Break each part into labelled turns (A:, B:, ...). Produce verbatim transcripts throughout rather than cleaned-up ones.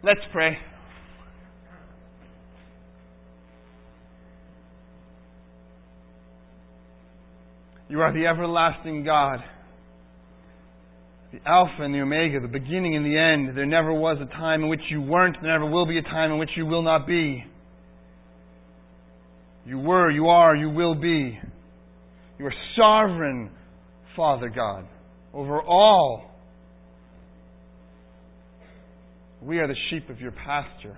A: Let's pray. You are the everlasting God, the Alpha and the Omega, the beginning and the end. There never was a time in which you weren't. There never will be a time in which you will not be. You were, you are, you will be. You are sovereign, Father God, over all. We are the sheep of your pasture,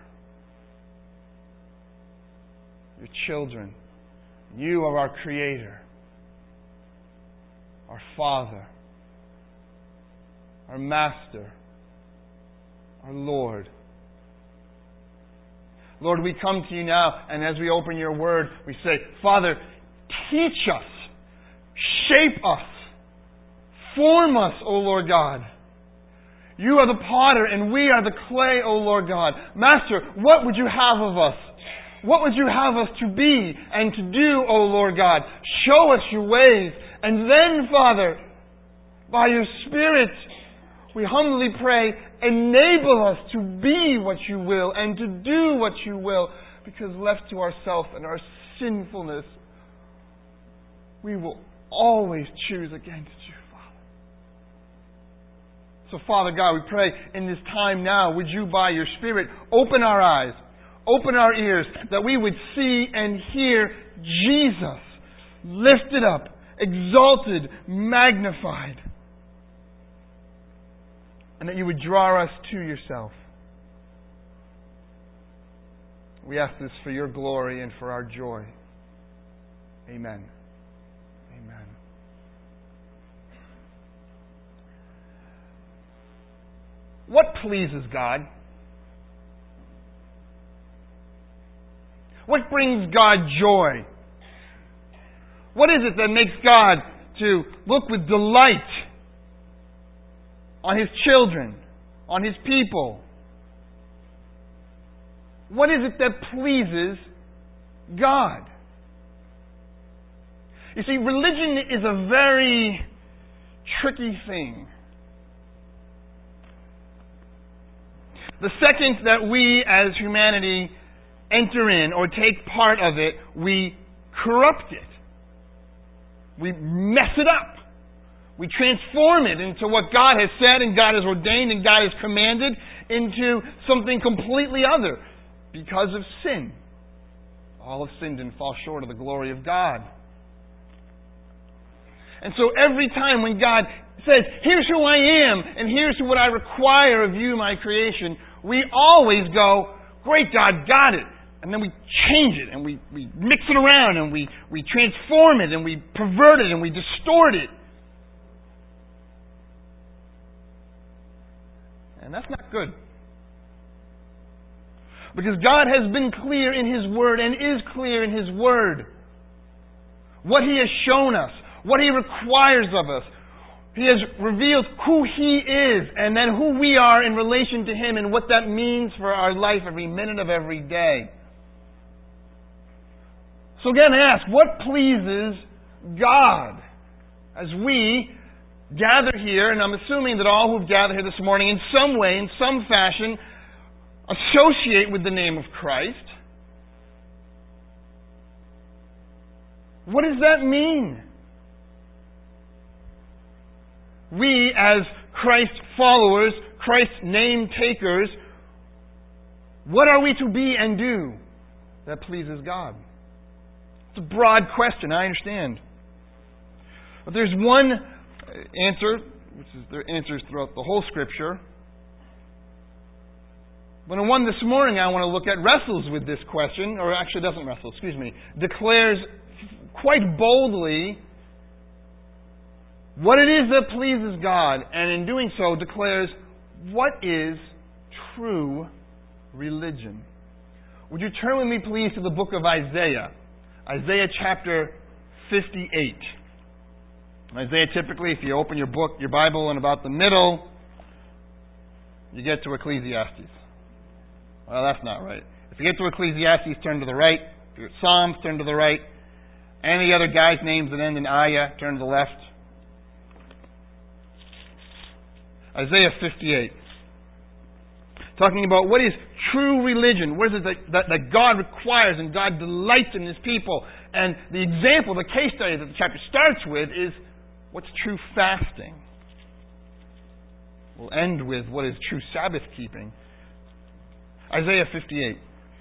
A: your children. You are our Creator, our Father, our Master, our Lord. Lord, we come to you now, and as we open your word, we say, Father, teach us, shape us, form us, O Lord God. You are the potter, and we are the clay, O Lord God. Master, what would you have of us? What would you have us to be and to do, O Lord God? Show us your ways. And then, Father, by your Spirit, we humbly pray, enable us to be what you will and to do what you will. Because left to ourselves and our sinfulness, we will always choose against you, Father. So, Father God, we pray in this time now, would you, by your Spirit, open our eyes, open our ears, that we would see and hear Jesus lifted up, exalted, magnified, and that you would draw us to yourself. We ask this for your glory and for our joy. Amen. Amen. What pleases God? What brings God joy? What is it that makes God to look with delight on His children, on His people? What is it that pleases God? You see, religion is a very tricky thing. The second that we as humanity enter in or take part of it, we corrupt it. We mess it up. We transform it into what God has said and God has ordained and God has commanded into something completely other because of sin. All have sinned and fall short of the glory of God. And so every time when God says, here's who I am and here's what I require of you, my creation, we always go, great, God, got it. And then we change it and we, we mix it around and we, we transform it and we pervert it and we distort it. And that's not good. Because God has been clear in His Word and is clear in His Word. What He has shown us, what He requires of us. He has revealed who He is and then who we are in relation to Him and what that means for our life every minute of every day. So again, I ask, what pleases God? As we gather here, and I'm assuming that all who've gathered here this morning in some way, in some fashion, associate with the name of Christ. What does that mean? We, as Christ followers, Christ's name takers, what are we to be and do that pleases God? It's a broad question, I understand. But there's one answer, which is there are answers throughout the whole Scripture. But the one this morning I want to look at wrestles with this question, or actually doesn't wrestle, excuse me, declares quite boldly what it is that pleases God, and in doing so declares what is true religion. Would you turn with me please to the book of Isaiah? Isaiah chapter fifty-eight. Isaiah, typically, if you open your book, your Bible in about the middle, you get to Ecclesiastes. Well, that's not right. If you get to Ecclesiastes, turn to the right. If you're at Psalms, turn to the right. Any other guys' names that end in Ayah, turn to the left. Isaiah fifty-eight. talking about what is true religion, what is it that, that, that God requires and God delights in His people. And the example, the case study that the chapter starts with is what's true fasting. We'll end with what is true Sabbath keeping. Isaiah fifty-eight.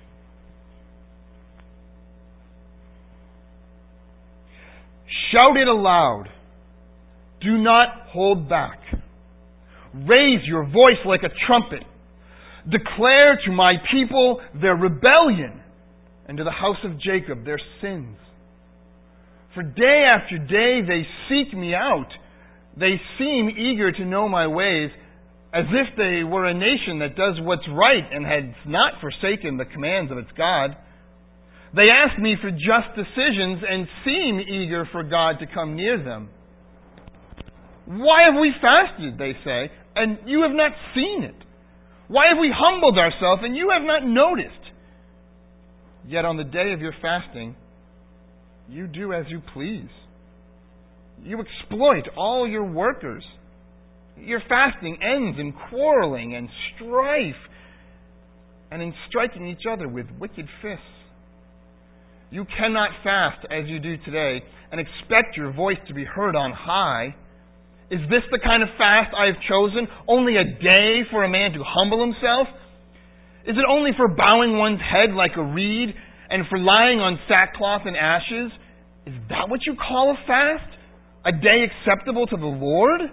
A: Shout it aloud. Do not hold back. Raise your voice like a trumpet. Declare to my people their rebellion, and to the house of Jacob their sins. For day after day they seek me out. They seem eager to know my ways, as if they were a nation that does what's right and had not forsaken the commands of its God. They ask me for just decisions and seem eager for God to come near them. Why have we fasted, they say, and you have not seen it? Why have we humbled ourselves and you have not noticed? Yet on the day of your fasting, you do as you please. You exploit all your workers. Your fasting ends in quarreling and strife and in striking each other with wicked fists. You cannot fast as you do today and expect your voice to be heard on high. Is this the kind of fast I have chosen? Only a day for a man to humble himself? Is it only for bowing one's head like a reed and for lying on sackcloth and ashes? Is that what you call a fast? A day acceptable to the Lord?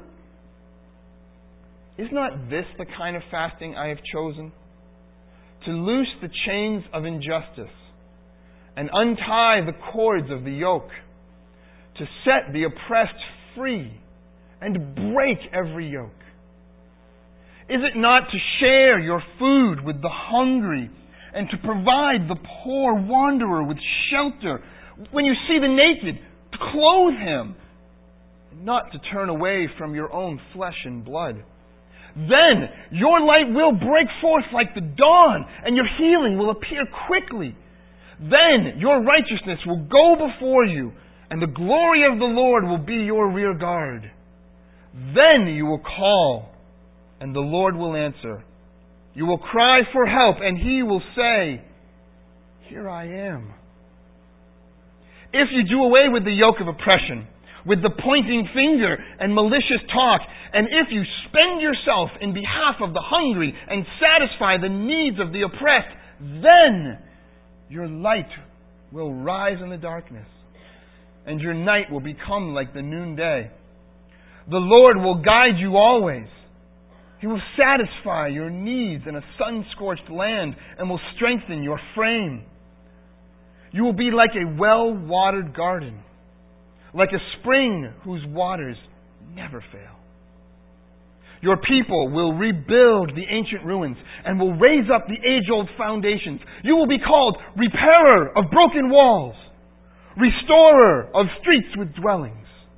A: Is not this the kind of fasting I have chosen? To loose the chains of injustice and untie the cords of the yoke, to set the oppressed free and break every yoke. Is it not to share your food with the hungry and to provide the poor wanderer with shelter? When you see the naked, to clothe him, and not to turn away from your own flesh and blood. Then your light will break forth like the dawn, and your healing will appear quickly. Then your righteousness will go before you, and the glory of the Lord will be your rear guard. Then you will call, and the Lord will answer. You will cry for help, and He will say, Here I am. If you do away with the yoke of oppression, with the pointing finger and malicious talk, and if you spend yourself in behalf of the hungry and satisfy the needs of the oppressed, then your light will rise in the darkness, and your night will become like the noonday. The Lord will guide you always. He will satisfy your needs in a sun-scorched land and will strengthen your frame. You will be like a well-watered garden, like a spring whose waters never fail. Your people will rebuild the ancient ruins and will raise up the age-old foundations. You will be called repairer of broken walls, restorer of streets with dwellings.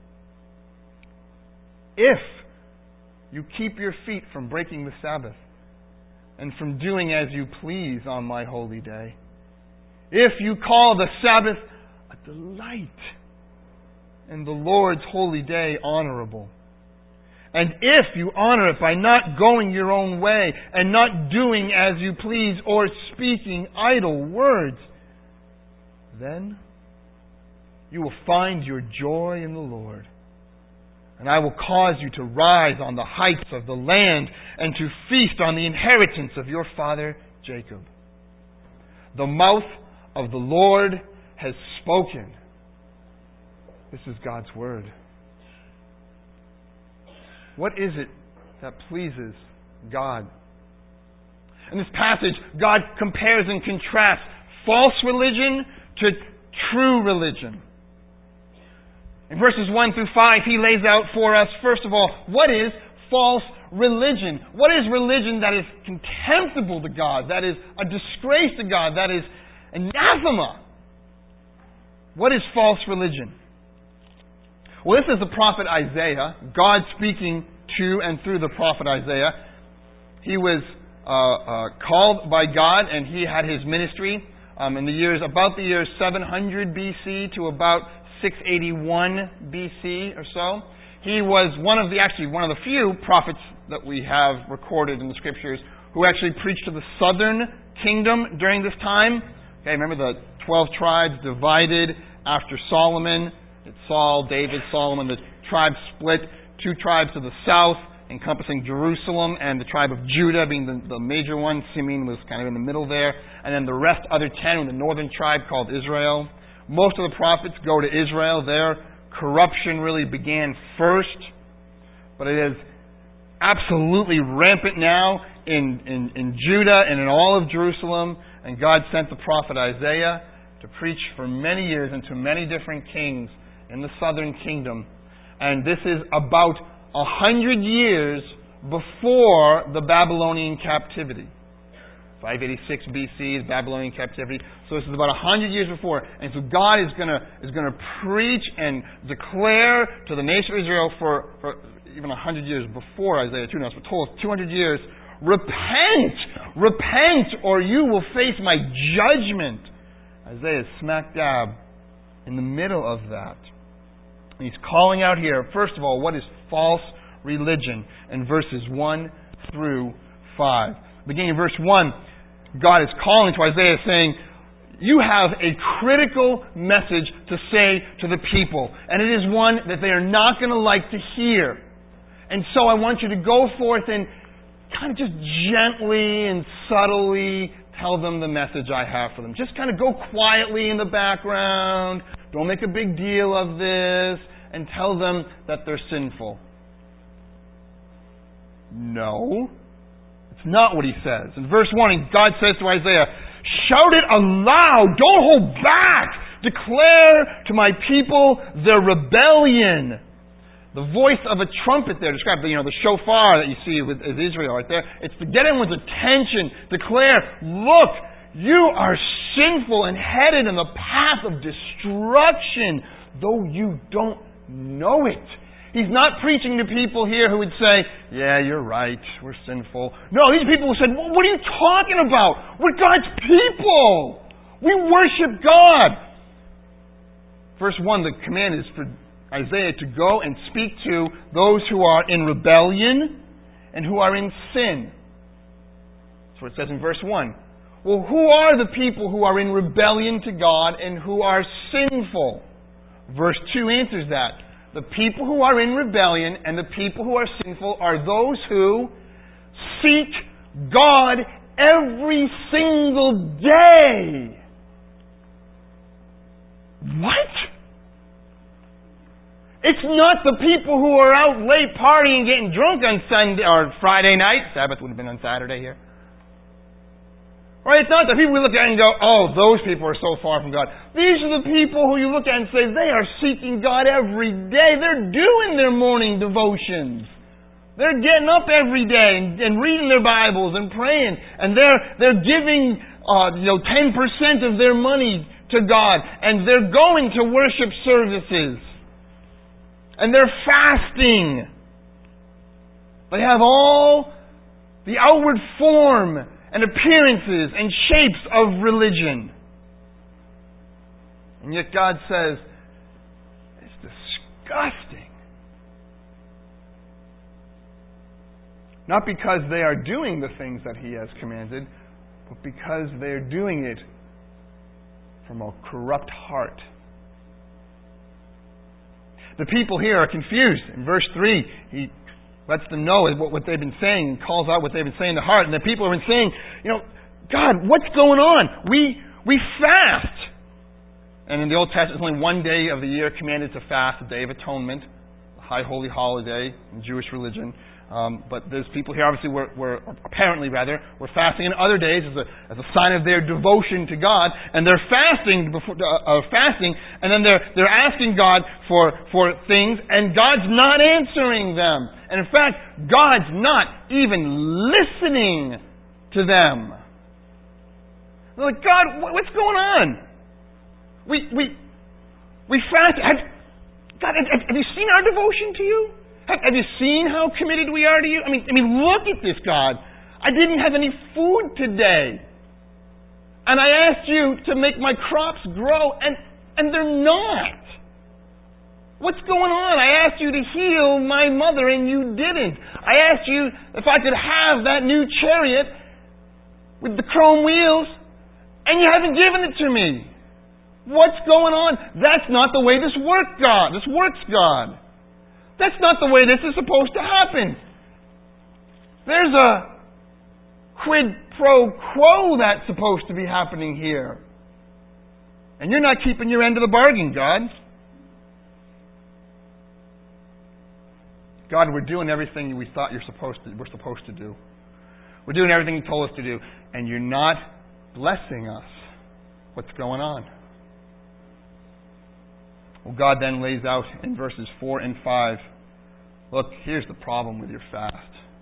A: If you keep your feet from breaking the Sabbath and from doing as you please on my holy day, if you call the Sabbath a delight and the Lord's holy day honorable, and if you honor it by not going your own way and not doing as you please or speaking idle words, then you will find your joy in the Lord. And I will cause you to rise on the heights of the land and to feast on the inheritance of your father Jacob. The mouth of the Lord has spoken. This is God's word. What is it that pleases God? In this passage, God compares and contrasts false religion to true religion. In verses one through five, he lays out for us, first of all, what is false religion? What is religion that is contemptible to God, that is a disgrace to God, that is anathema? What is false religion? Well, this is the prophet Isaiah, God speaking to and through the prophet Isaiah. He was uh, uh, called by God, and he had his ministry um, in the years, about the years seven hundred B C to about six eighty-one B C or so. He was one of the, actually one of the few prophets that we have recorded in the Scriptures who actually preached to the southern kingdom during this time. Okay, remember the twelve tribes divided after Solomon. It's Saul, David, Solomon. The tribes split. Two tribes to the south, encompassing Jerusalem, and the tribe of Judah being the, the major one. Simeon was kind of in the middle there. And then the rest, other ten, the northern tribe called Israel. Most of the prophets go to Israel. Their corruption really began first. But it is absolutely rampant now in, in, in Judah and in all of Jerusalem. And God sent the prophet Isaiah to preach for many years and to many different kings in the southern kingdom. And this is about a hundred years before the Babylonian captivity. five eighty-six B C is Babylonian captivity. So this is about a hundred years before. And so God is going to is going to preach and declare to the nation of Israel for, for even a hundred years before Isaiah two. Now it's told two hundred years. Repent! Repent, or you will face my judgment. Isaiah is smack dab in the middle of that. And he's calling out here, first of all, what is false religion in verses one through five. Beginning in verse one, God is calling to Isaiah saying, you have a critical message to say to the people. And it is one that they are not going to like to hear. And so I want you to go forth and kind of just gently and subtly tell them the message I have for them. Just kind of go quietly in the background. Don't make a big deal of this. And tell them that they're sinful. No. It's not what he says. In verse one, God says to Isaiah, shout it aloud. Don't hold back. Declare to my people their rebellion. The voice of a trumpet there described, you know, the shofar that you see with Israel right there. It's to get everyone's attention. Declare, look, you are sinful and headed in the path of destruction, though you don't know it. He's not preaching to people here who would say, yeah, you're right, we're sinful. No, these people who said, well, what are you talking about? We're God's people. We worship God. Verse one, the command is for Isaiah to go and speak to those who are in rebellion and who are in sin. That's what it says in verse one. Well, who are the people who are in rebellion to God and who are sinful? Verse two answers that. The people who are in rebellion and the people who are sinful are those who seek God every single day. What? It's not the people who are out late partying, getting drunk on Sunday or Friday night. Sabbath would have been on Saturday here. Right? It's not the people we look at and go, oh, those people are so far from God. These are the people who you look at and say, they are seeking God every day. They're doing their morning devotions. They're getting up every day and, and reading their Bibles and praying. And they're they're giving uh, you know ten percent of their money to God. And they're going to worship services. And they're fasting. They have all the outward form and appearances and shapes of religion. And yet God says, it's disgusting. Not because they are doing the things that He has commanded, but because they are doing it from a corrupt heart. The people here are confused. In verse three, He lets them know what they've been saying, calls out what they've been saying in the heart. And the people have been saying, you know, God, what's going on? We we fast. And in the Old Testament, it's only one day of the year commanded to fast, the Day of Atonement, the high holy holiday in Jewish religion. Um, but there's people here, obviously, were, were apparently rather, were fasting in other days as a, as a sign of their devotion to God. And they're fasting before uh, uh, fasting, and then they're they're asking God for for things, and God's not answering them. And in fact, God's not even listening to them. They're like, God, what's going on? We we we fast. Have, God, have, have you seen our devotion to you? Have, have you seen how committed we are to you? I mean, I mean, look at this, God. I didn't have any food today, and I asked you to make my crops grow, and and they're not. What's going on? I asked you to heal my mother, and you didn't. I asked you if I could have that new chariot, with the chrome wheels, and you haven't given it to me. What's going on? That's not the way this works, God. This works, God. That's not the way this is supposed to happen. There's a quid pro quo that's supposed to be happening here. And you're not keeping your end of the bargain, God. God, we're doing everything we thought you're supposed to, we're supposed to do. We're doing everything you told us to do. And you're not blessing us. What's going on? Well, God then lays out in verses four and five, look, here's the problem with your fast.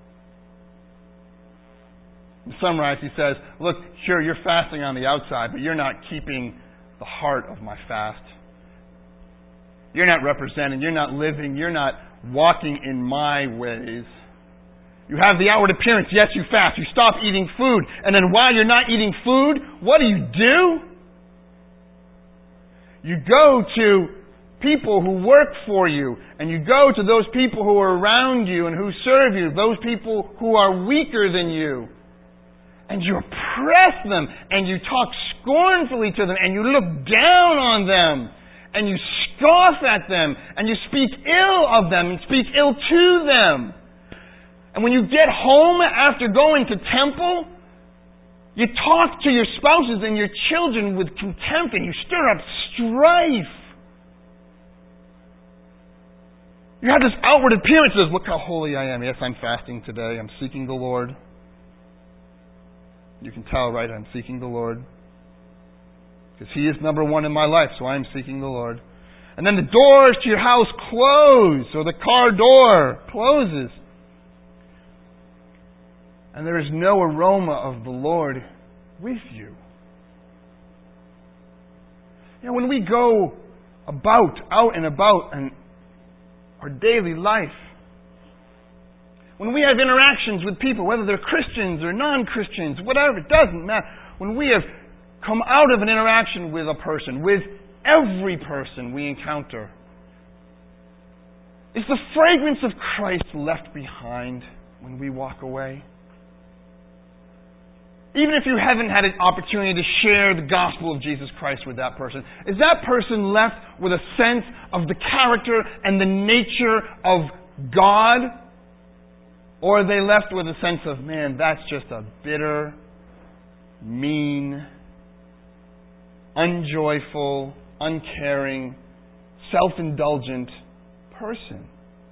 A: To summarize, he says, look, sure, you're fasting on the outside, but you're not keeping the heart of my fast. You're not representing, you're not living, you're not walking in my ways. You have the outward appearance, yes, you fast, you stop eating food, and then while you're not eating food, what do you do? You go to people who work for you, and you go to those people who are around you and who serve you, those people who are weaker than you. And you oppress them, and you talk scornfully to them, and you look down on them, and you scoff at them, and you speak ill of them, and speak ill to them. And when you get home after going to temple, you talk to your spouses and your children with contempt, and you stir up strife. You have this outward appearance of, look how holy I am. Yes, I'm fasting today. I'm seeking the Lord. You can tell, right? I'm seeking the Lord. Because He is number one in my life, so I'm seeking the Lord. And then the doors to your house close, or the car door closes. And there is no aroma of the Lord with you. You know, when we go about, out and about, and our daily life, when we have interactions with people, whether they're Christians or non-Christians, whatever, it doesn't matter. When we have come out of an interaction with a person, with every person we encounter, is the fragrance of Christ left behind when we walk away? Even if you haven't had an opportunity to share the gospel of Jesus Christ with that person, is that person left with a sense of the character and the nature of God? Or are they left with a sense of, man, that's just a bitter, mean, unjoyful, uncaring, self-indulgent person?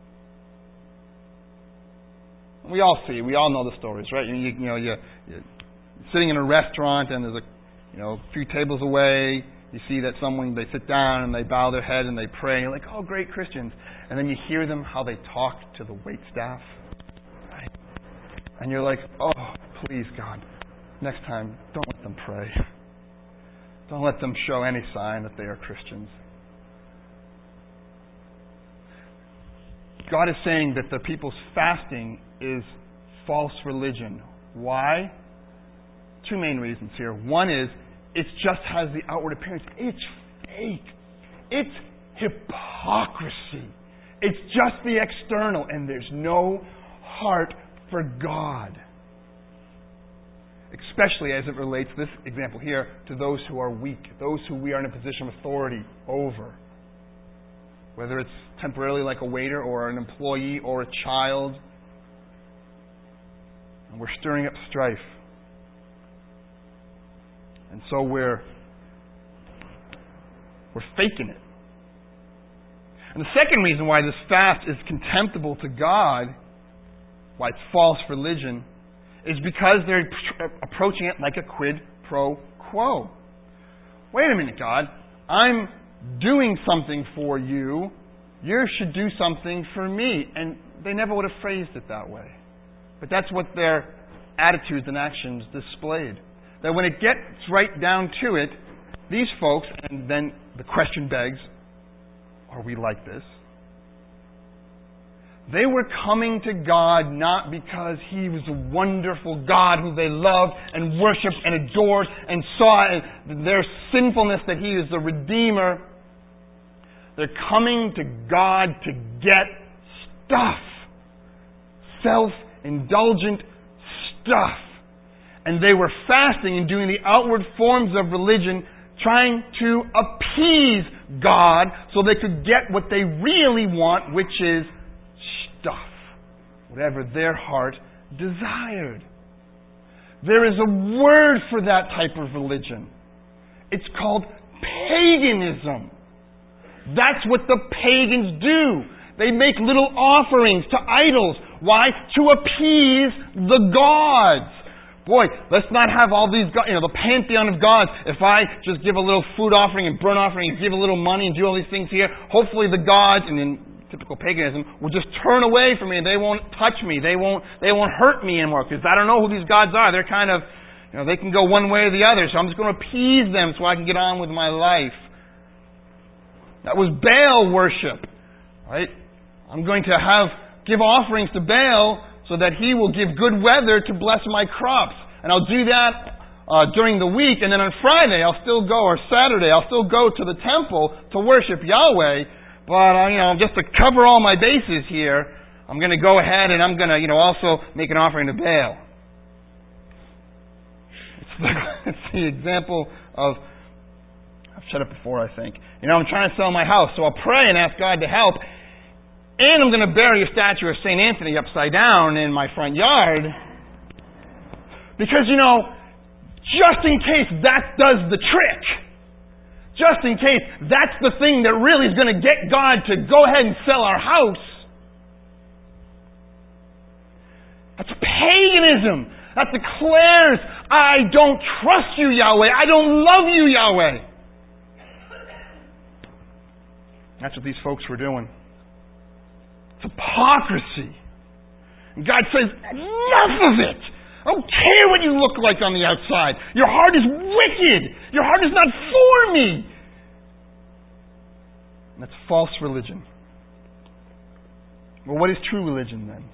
A: We all see, we all know the stories, right? You, you, you know, you, you're sitting in a restaurant and there's a, you know, a few tables away. You see that someone, they sit down and they bow their head and they pray. And you're like, oh, great Christians. And then you hear them, how they talk to the waitstaff. Right? And you're like, oh, please, God, next time, don't let them pray. Don't let them show any sign that they are Christians. God is saying that the people's fasting is false religion. Why? Two main reasons here. One is, it just has the outward appearance. It's fake. It's hypocrisy. It's just the external, and there's no heart for God. Especially as it relates, this example here, to those who are weak, those who we are in a position of authority over. Whether it's temporarily like a waiter or an employee or a child. And we're stirring up strife. And so we're we're faking it. And the second reason why this fast is contemptible to God, why it's false religion, is because they're approaching it like a quid pro quo. Wait a minute, God. I'm doing something for you. You should do something for me. And they never would have phrased it that way. But that's what their attitudes and actions displayed. That when it gets right down to it, these folks, and then the question begs, are we like this? They were coming to God not because He was a wonderful God who they loved and worshipped and adored and saw their sinfulness, that He is the Redeemer. They're coming to God to get stuff. Self-indulgent stuff. And they were fasting and doing the outward forms of religion, trying to appease God so they could get what they really want, which is stuff. Whatever their heart desired. There is a word for that type of religion. It's called paganism. That's what the pagans do. They make little offerings to idols. Why? To appease the gods. Boy, let's not have all these, you know, the pantheon of gods. If I just give a little food offering and burnt offering and give a little money and do all these things here, hopefully the gods, and in typical paganism, will just turn away from me and they won't touch me. They won't, they won't hurt me anymore because I don't know who these gods are. They're kind of, you know, they can go one way or the other. So I'm just going to appease them so I can get on with my life. That was Baal worship, right? I'm going to have, give offerings to Baal so that he will give good weather to bless my crops. And I'll do that uh, during the week, and then on Friday I'll still go, or Saturday, I'll still go to the temple to worship Yahweh. But, uh, you know, just to cover all my bases here, I'm going to go ahead and I'm going to, you know, also make an offering to Baal. It's the, it's the example of, I've said it before, I think. You know, I'm trying to sell my house, so I'll pray and ask God to help. And I'm going to bury a statue of Saint Anthony upside down in my front yard. Because, you know, just in case that does the trick. Just in case that's the thing that really is going to get God to go ahead and sell our house. That's paganism. That declares, I don't trust you, Yahweh. I don't love you, Yahweh. That's what these folks were doing. It's hypocrisy. And God says, enough of it. I don't care what you look like on the outside. Your heart is wicked. Your heart is not for me. And that's false religion. Well, what is true religion then?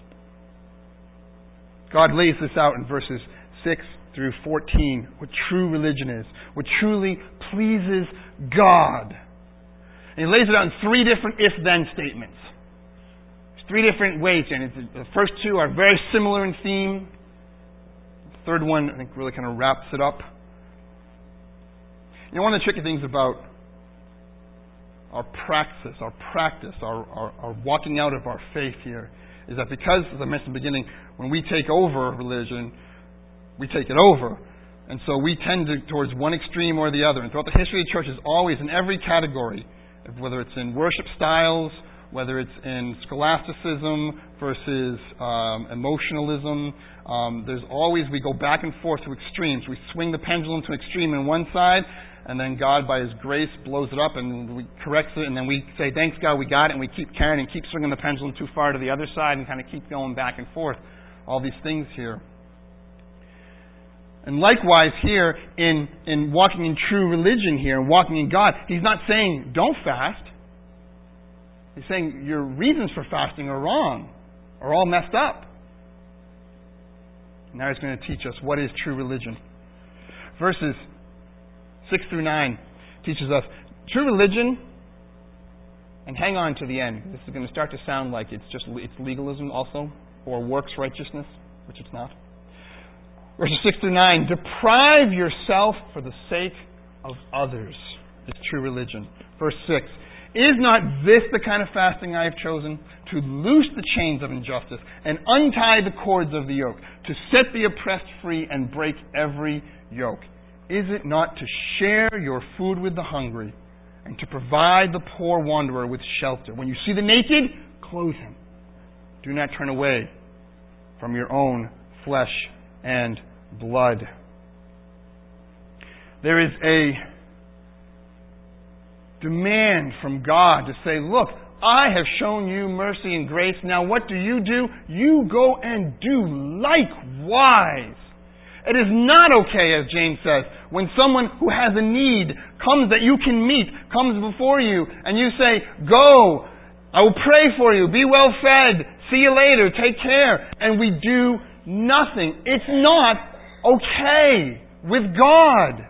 A: God lays this out in verses six through fourteen, what true religion is, what truly pleases God. And He lays it out in three different if-then statements. Three different ways, and the first two are very similar in theme. The third one, I think, really kind of wraps it up. You know, one of the tricky things about our praxis, our practice, our, our, our walking out of our faith here, is that because, as I mentioned in the beginning, when we take over religion, we take it over. And so we tend to towards one extreme or the other. And throughout the history of the church is always in every category, whether it's in worship styles, whether it's in scholasticism versus um, emotionalism, um, there's always, we go back and forth to extremes. We swing the pendulum to an extreme on one side, and then God, by His grace, blows it up and we corrects it, and then we say, thanks God, we got it, and we keep carrying and keep swinging the pendulum too far to the other side and kind of keep going back and forth. All these things here. And likewise here, in, in walking in true religion here, and walking in God, He's not saying, don't fast. He's saying your reasons for fasting are wrong, are all messed up. Now He's going to teach us what is true religion. Verses six through nine teaches us true religion, and hang on to the end. This is going to start to sound like it's just it's legalism also, or works righteousness, which it's not. Verses six through nine, deprive yourself for the sake of others is true religion. Verse six, is not this the kind of fasting I have chosen? To loose the chains of injustice and untie the cords of the yoke, to set the oppressed free and break every yoke. Is it not to share your food with the hungry and to provide the poor wanderer with shelter? When you see the naked, clothe him. Do not turn away from your own flesh and blood. There is a demand from God to say, look, I have shown you mercy and grace. Now what do you do? You go and do likewise. It is not okay, as James says, when someone who has a need comes that you can meet, comes before you, and you say, go, I will pray for you, be well fed, see you later, take care, and we do nothing. It's not okay with God.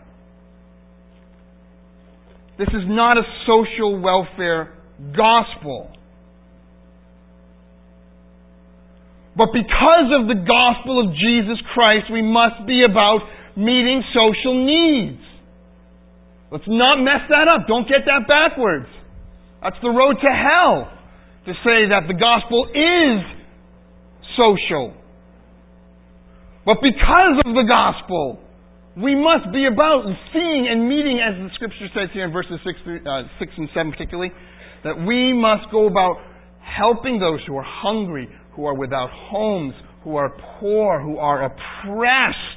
A: This is not a social welfare gospel. But because of the gospel of Jesus Christ, we must be about meeting social needs. Let's not mess that up. Don't get that backwards. That's the road to hell, to say that the gospel is social. But because of the gospel, we must be about seeing and meeting, as the Scripture says here in verses six, through, uh, six and seven particularly, that we must go about helping those who are hungry, who are without homes, who are poor, who are oppressed.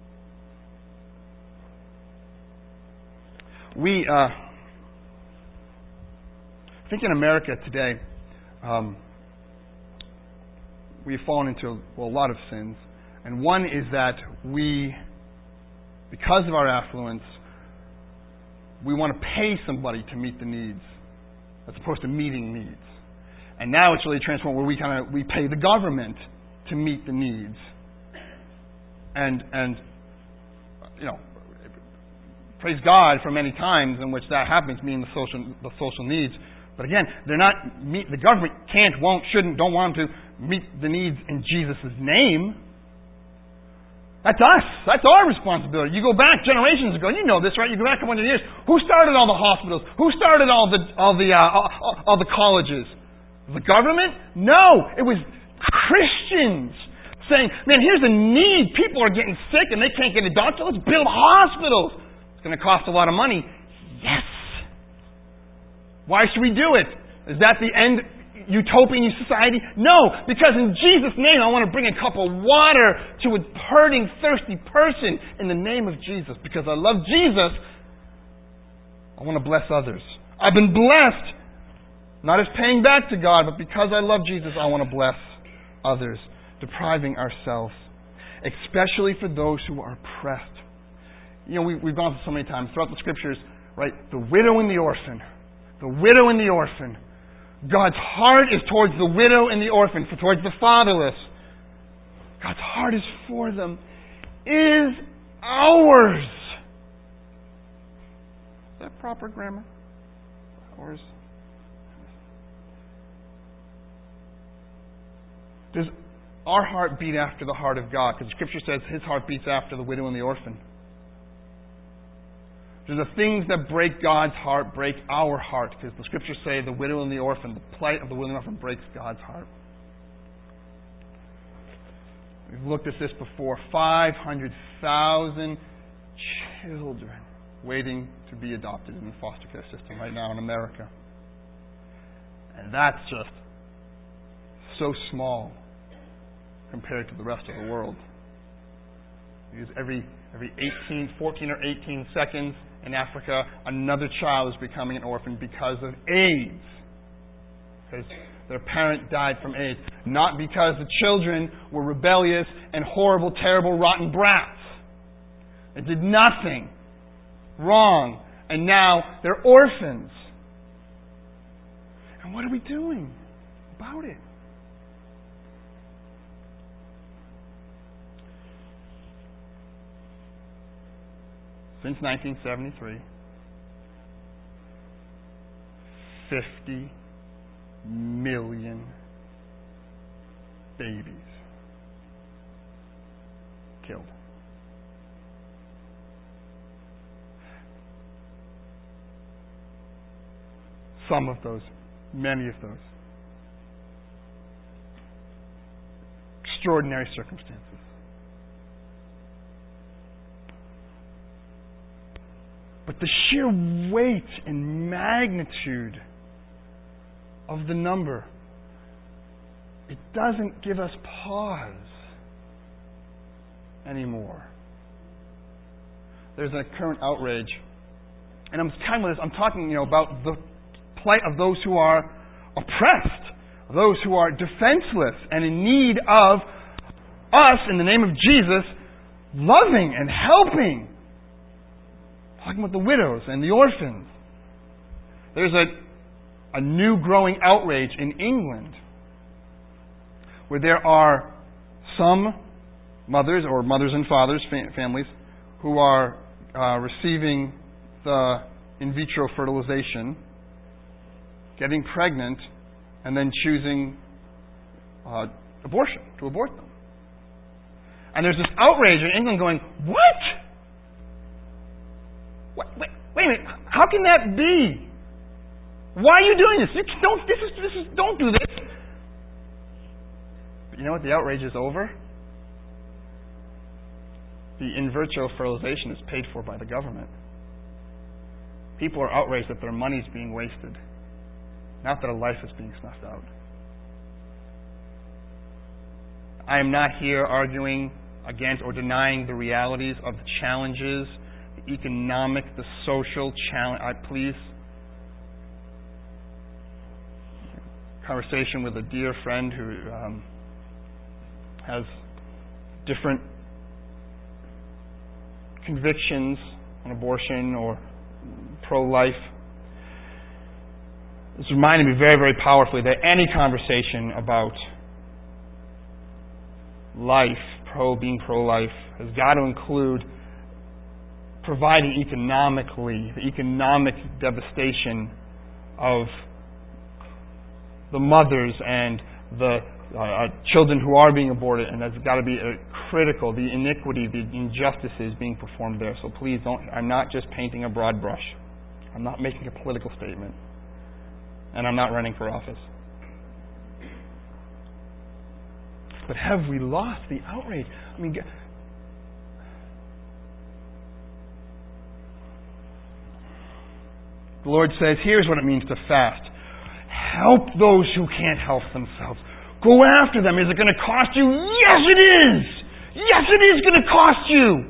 A: We, uh, I think in America today, um, we've fallen into well, a lot of sins. And one is that we, because of our affluence, we want to pay somebody to meet the needs, as opposed to meeting needs. And now it's really transformed where we kind of we pay the government to meet the needs. And and you know, praise God for many times in which that happens, meeting the social the social needs. But again, they're not meet the government can't, won't, shouldn't, don't want them to meet the needs in Jesus' name. That's us. That's our responsibility. You go back generations ago. You know this, right? You go back a hundred years. Who started all the hospitals? Who started all the all the uh, all, all the colleges? The government? No, it was Christians saying, "Man, here's a need. People are getting sick and they can't get a doctor. Let's build hospitals. It's going to cost a lot of money." Yes. Why should we do it? Is that the end? Utopian society? No, because in Jesus' name I want to bring a cup of water to a hurting, thirsty person in the name of Jesus. Because I love Jesus, I want to bless others. I've been blessed, not as paying back to God, but because I love Jesus, I want to bless others, depriving ourselves, especially for those who are oppressed. You know, we, we've gone through so many times throughout the Scriptures, right? The widow and the orphan. The widow and the orphan. God's heart is towards the widow and the orphan, for towards the fatherless. God's heart is for them. Is ours. Is that proper grammar? Ours. Does our heart beat after the heart of God? Because the Scripture says His heart beats after the widow and the orphan. Do the things that break God's heart break our heart? Because the Scriptures say the widow and the orphan, the plight of the widow and the orphan breaks God's heart. We've looked at this before. five hundred thousand children waiting to be adopted in the foster care system right now in America. And that's just so small compared to the rest of the world. Because every every eighteen, fourteen or eighteen seconds in Africa, another child is becoming an orphan because of AIDS. Because their parent died from AIDS. Not because the children were rebellious and horrible, terrible, rotten brats. They did nothing wrong. And now they're orphans. And what are we doing about it? Since nineteen seventy-three, fifty million babies killed. Some of those, many of those. Extraordinary circumstances. But the sheer weight and magnitude of the number, it doesn't give us pause anymore. There's a current outrage. And I'm kind of I'm talking, you know, about the plight of those who are oppressed, those who are defenseless and in need of us, in the name of Jesus, loving and helping. Talking about the widows and the orphans. There's a, a new growing outrage in England where there are some mothers or mothers and fathers, fam- families, who are uh, receiving the in vitro fertilization, getting pregnant, and then choosing uh, abortion, to abort them. And there's this outrage in England going, what? Wait, wait, wait a minute, how can that be? Why are you doing this? You don't, this is, this is, don't do this. But you know what? The outrage is over. The in vitro fertilization is paid for by the government. People are outraged that their money is being wasted, not that a life is being snuffed out. I am not here arguing against or denying the realities of the challenges, the economic, the social challenge. I please. Conversation with a dear friend who um, has different convictions on abortion or pro-life. This reminded me very, very powerfully that any conversation about life, pro being pro-life, has got to include providing economically the economic devastation of the mothers and the uh, children who are being aborted, and that's got to be uh, critical, the iniquity, the injustices being performed there. So please don't, I'm not just painting a broad brush. I'm not making a political statement. And I'm not running for office. But have we lost the outrage? I mean, the Lord says, here's what it means to fast. Help those who can't help themselves. Go after them. Is it going to cost you? Yes, it is. Yes, it is going to cost you.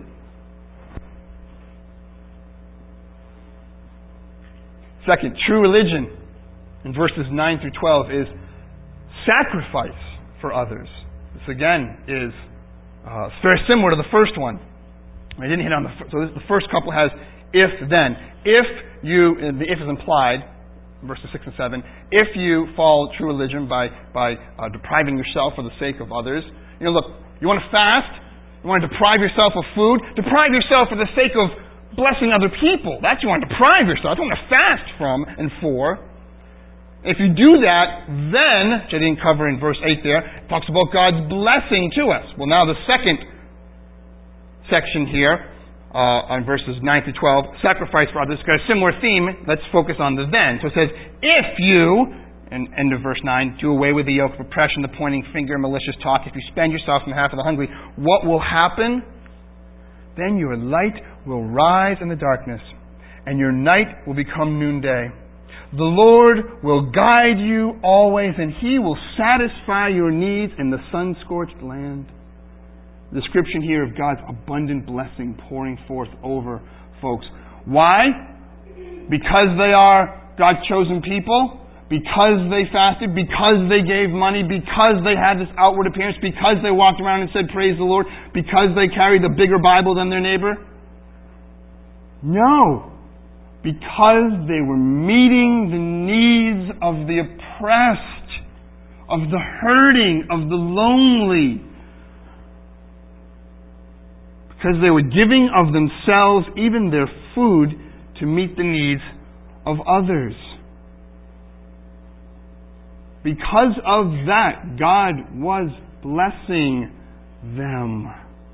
A: Second, true religion in verses nine through twelve is sacrifice for others. This again is uh, very similar to the first one. I didn't hit on the first. So this, the first couple has if then. If you, the if is implied, verses six and seven, if you follow true religion by, by uh, depriving yourself for the sake of others. You know, look, you want to fast? You want to deprive yourself of food? Deprive yourself for the sake of blessing other people. That's what you want to deprive yourself. That's what you want to fast from and for. If you do that, then, which I didn't cover in verse eight there, it talks about God's blessing to us. Well, now the second section here, Uh, on verses nine through twelve, sacrifice for others. It's got a similar theme. Let's focus on the then. So it says, if you, and end of verse nine, do away with the yoke of oppression, the pointing finger, malicious talk, if you spend yourself on behalf of the hungry, what will happen? Then your light will rise in the darkness, and your night will become noonday. The Lord will guide you always, and He will satisfy your needs in the sun-scorched land. The description here of God's abundant blessing pouring forth over folks. Why? Because they are God's chosen people, because they fasted, because they gave money, because they had this outward appearance, because they walked around and said, praise the Lord, because they carried a bigger Bible than their neighbor. No. Because they were meeting the needs of the oppressed, of the hurting, of the lonely. Because they were giving of themselves, even their food, to meet the needs of others. Because of that, God was blessing them.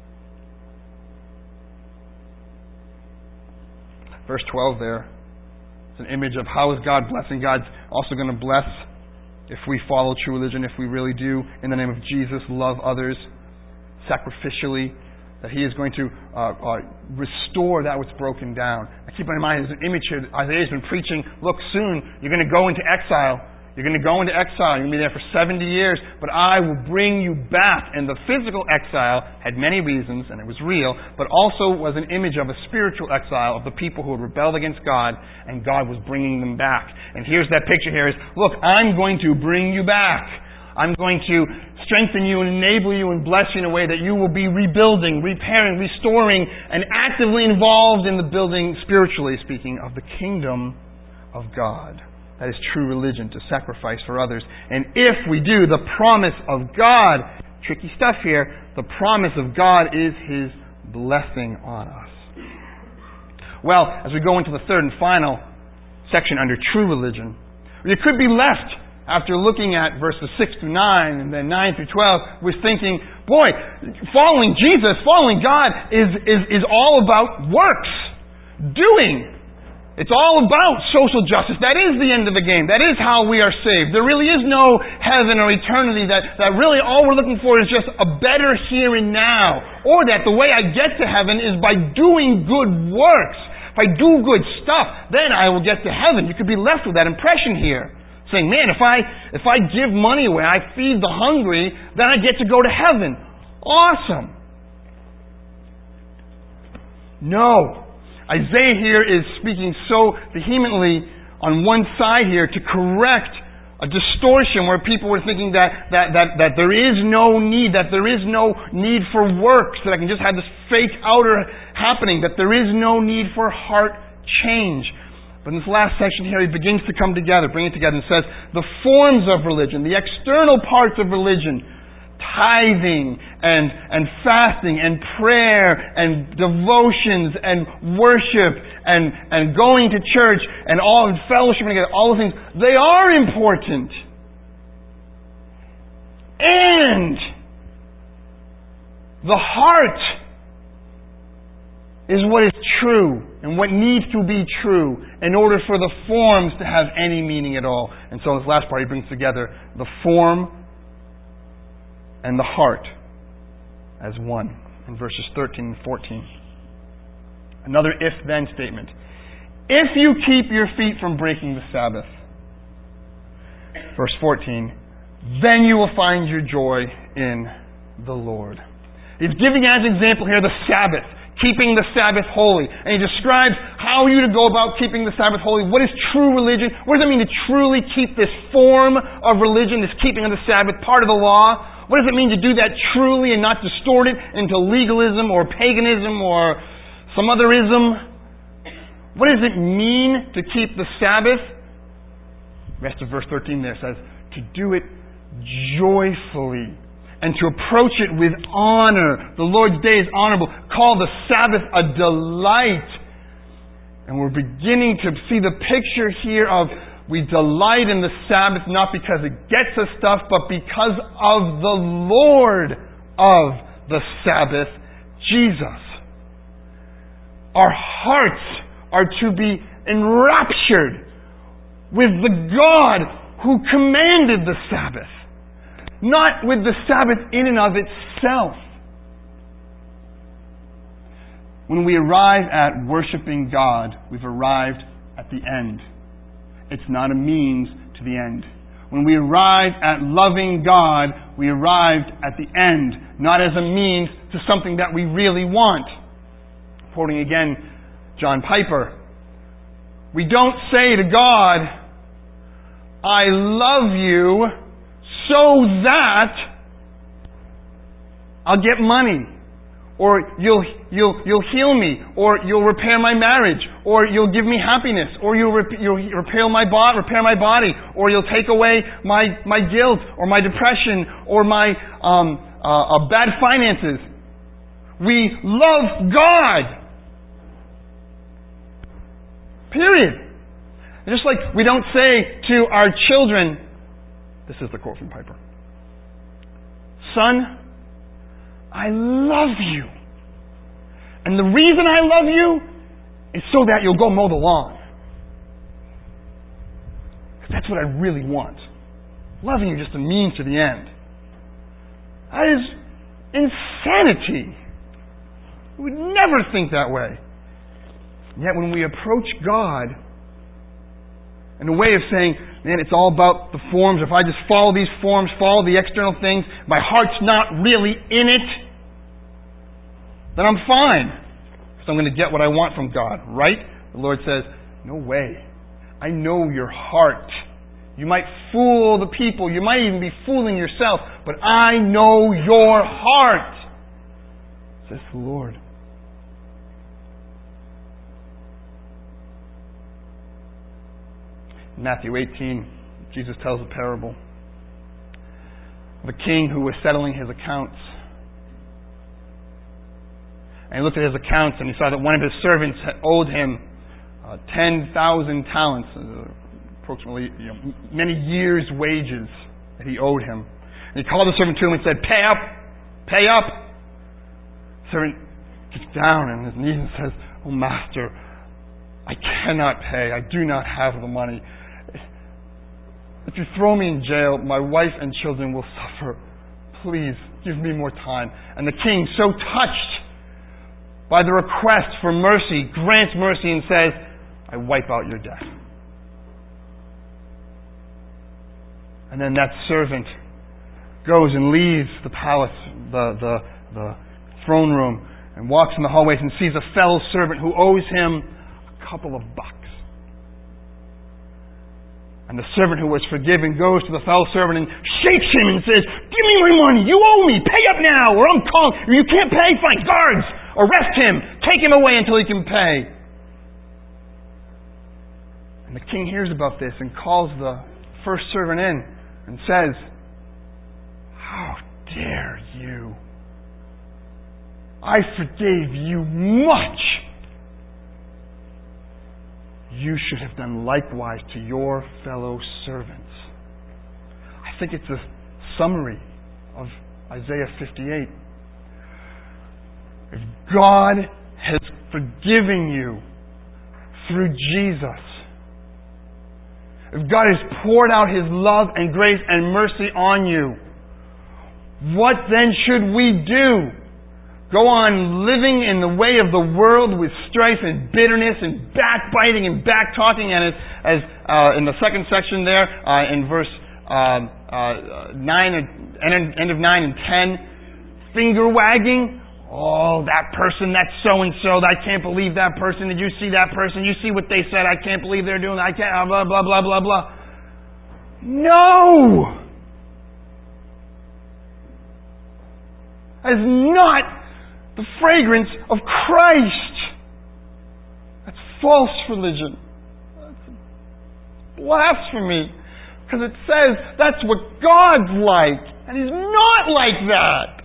A: Verse twelve there, it's an image of how is God blessing. God's also going to bless if we follow true religion, if we really do, in the name of Jesus, love others sacrificially. That He is going to uh, uh, restore that which broken down. Now keep in mind, there's an image here. Isaiah's been preaching, look, soon you're going to go into exile. You're going to go into exile. You're going to be there for seventy years. But I will bring you back. And the physical exile had many reasons, and it was real, but also was an image of a spiritual exile of the people who had rebelled against God, and God was bringing them back. And here's that picture here is, look, I'm going to bring you back. I'm going to strengthen you and enable you and bless you in a way that you will be rebuilding, repairing, restoring, and actively involved in the building, spiritually speaking, of the kingdom of God. That is true religion, to sacrifice for others. And if we do, the promise of God, tricky stuff here, the promise of God is His blessing on us. Well, as we go into the third and final section under true religion, you could be left after looking at verses six through nine and then nine through twelve, was thinking, boy, following Jesus, following God is, is, is all about works. Doing. It's all about social justice. That is the end of the game. That is how we are saved. There really is no heaven or eternity. That, that really all we're looking for is just a better here and now. Or that the way I get to heaven is by doing good works. If I do good stuff, then I will get to heaven. You could be left with that impression here. Saying, man, if I, if I give money away, I feed the hungry, then I get to go to heaven. Awesome. No. Isaiah here is speaking so vehemently on one side here to correct a distortion where people were thinking that, that, that, that there is no need, that there is no need for works, that I can just have this fake outer happening, that there is no need for heart change. But in this last section here, he begins to come together, bring it together, and says the forms of religion, the external parts of religion, tithing and, and fasting and prayer and devotions and worship and, and going to church and all and fellowshipping together, all the things, they are important. And the heart is what is true and what needs to be true in order for the forms to have any meaning at all. And so this last part he brings together the form and the heart as one in verses thirteen and fourteen. Another if-then statement. If you keep your feet from breaking the Sabbath, verse fourteen, then you will find your joy in the Lord. He's giving as an example here the Sabbath, keeping the Sabbath holy. And he describes how you to go about keeping the Sabbath holy. What is true religion? What does it mean to truly keep this form of religion, this keeping of the Sabbath, part of the law? What does it mean to do that truly and not distort it into legalism or paganism or some other ism? What does it mean to keep the Sabbath? The rest of verse thirteen there says, to do it joyfully and to approach it with honor. The Lord's day is honorable. Call the Sabbath a delight. And we're beginning to see the picture here of we delight in the Sabbath not because it gets us stuff, but because of the Lord of the Sabbath, Jesus. Our hearts are to be enraptured with the God who commanded the Sabbath, not with the Sabbath in and of itself. When we arrive at worshiping God, we've arrived at the end. It's not a means to the end. When we arrive at loving God, we arrived at the end, not as a means to something that we really want. Quoting again John Piper, we don't say to God, I love you so that I'll get money, or you'll you'll you'll heal me, or you'll repair my marriage, or you'll give me happiness, or you'll, rep- you'll repair my body, repair my body, or you'll take away my my guilt, or my depression, or my um, uh, uh, bad finances. We love God. Period. And just like we don't say to our children, this is the quote from Piper, son, I love you. And the reason I love you is so that you'll go mow the lawn. Because that's what I really want. Loving you just a means to the end. That is insanity. We would never think that way. And yet when we approach God in a way of saying, man, it's all about the forms. If I just follow these forms, follow the external things, my heart's not really in it, then I'm fine. Because I'm going to get what I want from God, right? The Lord says, no way. I know your heart. You might fool the people. You might even be fooling yourself. But I know your heart, says the Lord. In Matthew eighteen, Jesus tells a parable of a king who was settling his accounts. And he looked at his accounts and he saw that one of his servants had owed him uh, ten thousand talents, uh, approximately you know, many years' wages that he owed him. And he called the servant to him and said, "Pay up! Pay up!" The servant gets down on his knees and says, "Oh, master, I cannot pay. I do not have the money. If you throw me in jail, my wife and children will suffer. Please, give me more time." And the king, so touched by the request for mercy, grants mercy and says, "I wipe out your debt." And then that servant goes and leaves the palace, the, the, the throne room, and walks in the hallways and sees a fellow servant who owes him a couple of bucks. And the servant who was forgiven goes to the fellow servant and shakes him and says, "Give me my money! You owe me! Pay up now! Or I'm calling! You can't pay? Fine! Guards! Arrest him! Take him away until he can pay!" And the king hears about this and calls the first servant in and says, "How dare you? I forgave you much. You should have done likewise to your fellow servants." I think it's a summary of Isaiah fifty-eight. If God has forgiven you through Jesus, if God has poured out His love and grace and mercy on you, what then should we do? Go on living in the way of the world with strife and bitterness and backbiting and backtalking, and as, as uh, in the second section there, uh, in verse uh, uh, nine, end, end of nine and ten, finger wagging. "Oh, that person, that's so and so. I can't believe that person. Did you see that person? You see what they said? I can't believe they're doing that. I can't." Blah blah blah blah blah. No, as not the fragrance of Christ. That's false religion. That's blasphemy. Because it says that's what God's like. And He's not like that.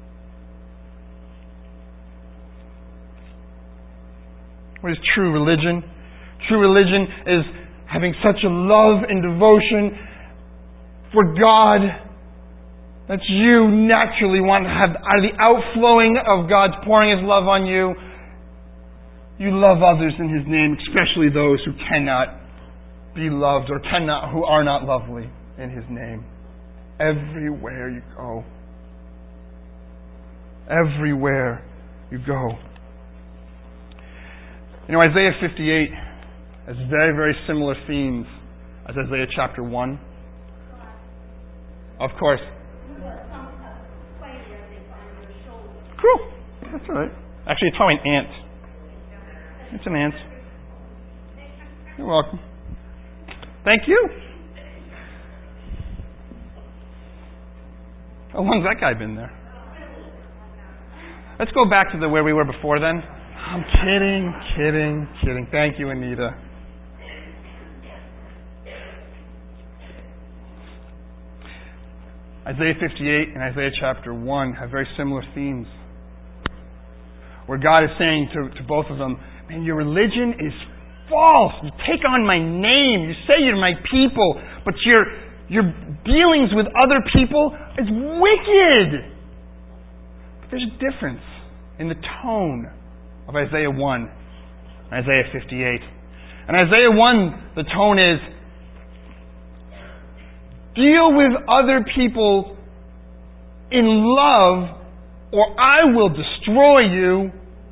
A: What is true religion? True religion is having such a love and devotion for God that you naturally want to have out of the outflowing of God's pouring His love on you. You love others in His name, especially those who cannot be loved or cannot, who are not lovely in His name. Everywhere you go. Everywhere you go. You know, Isaiah fifty-eight has very, very similar themes as Isaiah chapter one. Of course. Cool. That's all right. Actually, it's probably an ant. It's an ant. You're welcome. Thank you. How long's that guy been there? Let's go back to the where we were before then. I'm kidding, kidding, kidding. Thank you, Anita. Isaiah fifty-eight and Isaiah chapter one have very similar themes, where God is saying to, to both of them, "Man, your religion is false. You take on my name. You say you're my people, but your your dealings with other people is wicked." But there's a difference in the tone of Isaiah one and Isaiah fifty-eight. In Isaiah one, the tone is, deal with other people in love, or I will destroy you.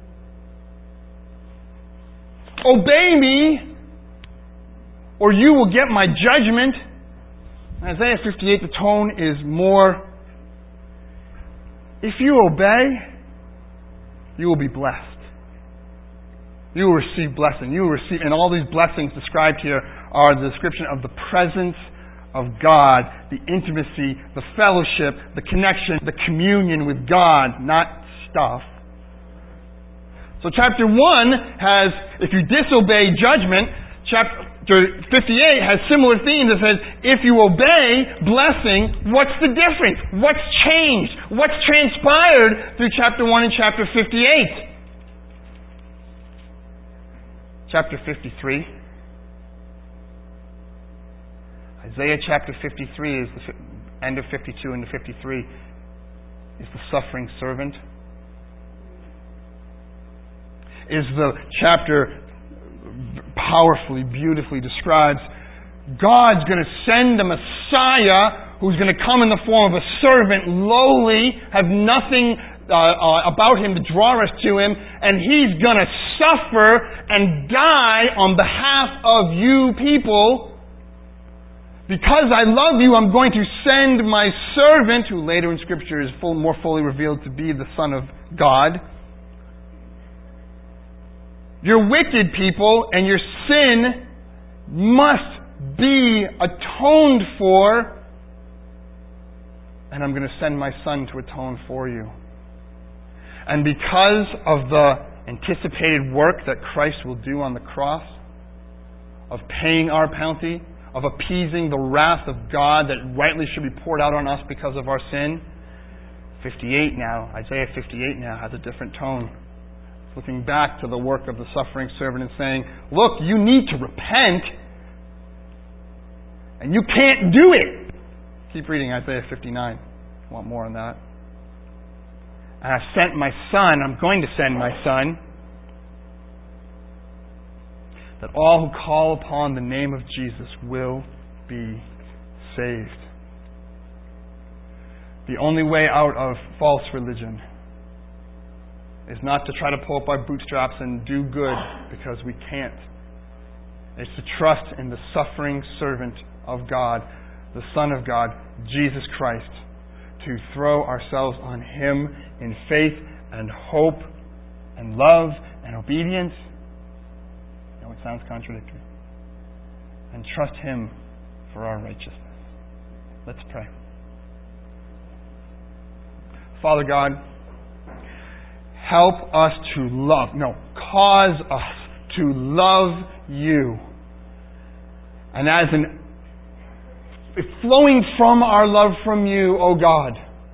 A: Obey me, or you will get my judgment. In Isaiah fifty-eight, the tone is more, if you obey, you will be blessed. You will receive blessing. You will receive, and all these blessings described here are the description of the presence of God, the intimacy, the fellowship, the connection, the communion with God, not stuff. So chapter one has, if you disobey, judgment. Chapter fifty-eight has similar themes. It says, if you obey, blessing. What's the difference? What's changed? What's transpired through chapter one and chapter fifty-eight? Chapter fifty-three Isaiah chapter fifty-three is the fi- end of fifty-two into fifty-three is the suffering servant. Is the chapter powerfully, beautifully describes God's going to send a Messiah who's going to come in the form of a servant, lowly, have nothing uh, uh, about him to draw us to him, and he's going to suffer and die on behalf of you people. Because I love you, I'm going to send my servant, who later in Scripture is full, more fully revealed to be the Son of God. Your wicked people and your sin must be atoned for, and I'm going to send my Son to atone for you. And because of the anticipated work that Christ will do on the cross, of paying our penalty, of appeasing the wrath of God that rightly should be poured out on us because of our sin, fifty-eight now, Isaiah fifty-eight now has a different tone. It's looking back to the work of the suffering servant and saying, look, you need to repent, and you can't do it. Keep reading Isaiah fifty-nine. If you want more on that. And I've sent my Son, I'm going to send my Son, that all who call upon the name of Jesus will be saved. The only way out of false religion is not to try to pull up our bootstraps and do good, because we can't. It's to trust in the suffering servant of God, the Son of God, Jesus Christ, to throw ourselves on Him in faith and hope and love and obedience. I know it sounds contradictory. And trust Him for our righteousness. Let's pray. Father God, help us to love, no, cause us to love You. And as an flowing from our love from You, O God,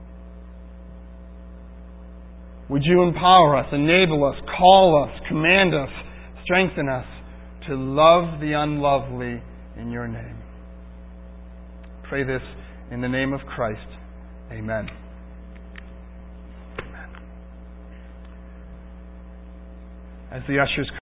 A: would You empower us, enable us, call us, command us, strengthen us to love the unlovely in Your name. Pray this in the name of Christ. Amen. As the ushers